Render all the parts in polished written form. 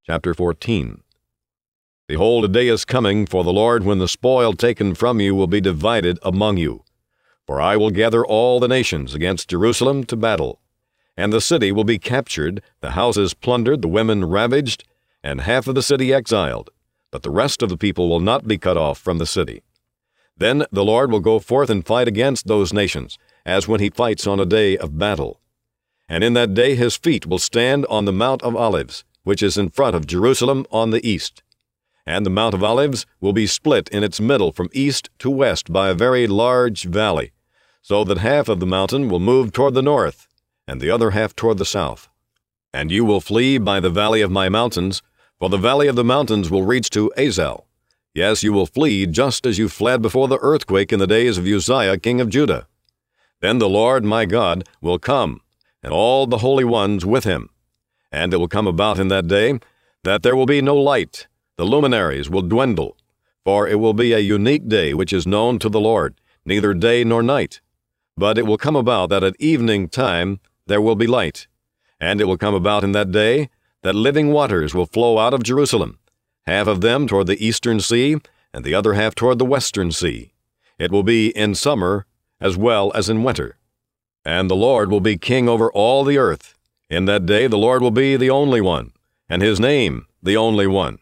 Chapter 14. Behold, a day is coming for the Lord when the spoil taken from you will be divided among you. For I will gather all the nations against Jerusalem to battle. And the city will be captured, the houses plundered, the women ravaged, and half of the city exiled. But the rest of the people will not be cut off from the city. Then the Lord will go forth and fight against those nations, as when he fights on a day of battle. And in that day his feet will stand on the Mount of Olives, which is in front of Jerusalem on the east. And the Mount of Olives will be split in its middle from east to west by a very large valley, so that half of the mountain will move toward the north, and the other half toward the south. And you will flee by the valley of my mountains, for the valley of the mountains will reach to Azel. Yes, you will flee just as you fled before the earthquake in the days of Uzziah king of Judah. Then the Lord my God will come, and all the holy ones with him. And it will come about in that day that there will be no light, the luminaries will dwindle, for it will be a unique day which is known to the Lord, neither day nor night. But it will come about that at evening time there will be light. And it will come about in that day that living waters will flow out of Jerusalem, half of them toward the eastern sea, and the other half toward the western sea. It will be in summer as well as in winter. And the Lord will be king over all the earth. In that day the Lord will be the only one, and his name the only one.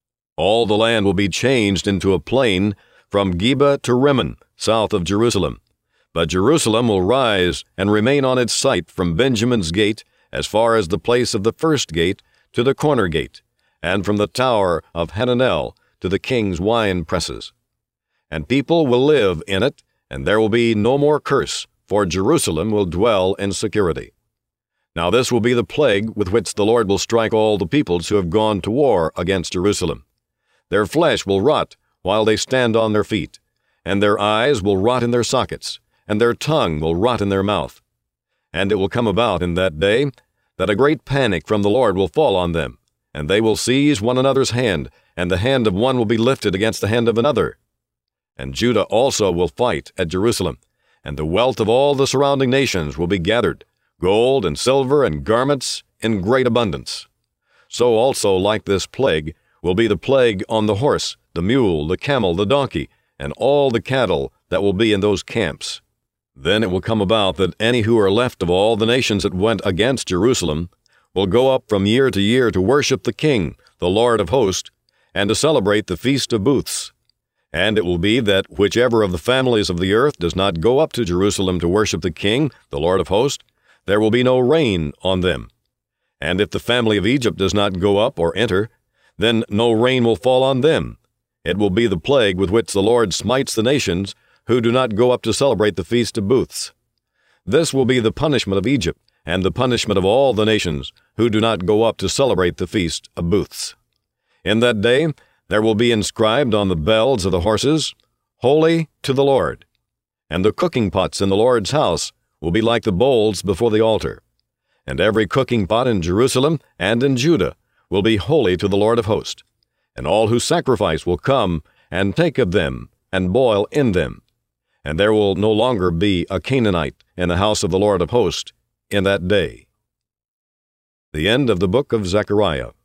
All the land will be changed into a plain from Geba to Rimmon, south of Jerusalem. But Jerusalem will rise and remain on its site from Benjamin's gate as far as the place of the first gate to the corner gate, and from the tower of Hananel to the king's wine presses. And people will live in it, and there will be no more curse, for Jerusalem will dwell in security. Now this will be the plague with which the Lord will strike all the peoples who have gone to war against Jerusalem. Their flesh will rot while they stand on their feet, and their eyes will rot in their sockets, and their tongue will rot in their mouth. And it will come about in that day that a great panic from the Lord will fall on them, and they will seize one another's hand, and the hand of one will be lifted against the hand of another. And Judah also will fight at Jerusalem, and the wealth of all the surrounding nations will be gathered, gold and silver and garments in great abundance. So also, like this plague, will be the plague on the horse, the mule, the camel, the donkey, and all the cattle that will be in those camps. Then it will come about that any who are left of all the nations that went against Jerusalem will go up from year to year to worship the King, the Lord of hosts, and to celebrate the Feast of Booths. And it will be that whichever of the families of the earth does not go up to Jerusalem to worship the King, the Lord of hosts, there will be no rain on them. And if the family of Egypt does not go up or enter, then no rain will fall on them. It will be the plague with which the Lord smites the nations who do not go up to celebrate the Feast of Booths. This will be the punishment of Egypt, and the punishment of all the nations who do not go up to celebrate the Feast of Booths. In that day there will be inscribed on the bells of the horses, Holy to the Lord. And the cooking pots in the Lord's house will be like the bowls before the altar. And every cooking pot in Jerusalem and in Judah will be holy to the Lord of hosts. And all who sacrifice will come and take of them and boil in them. And there will no longer be a Canaanite in the house of the Lord of hosts in that day. The end of the book of Zechariah.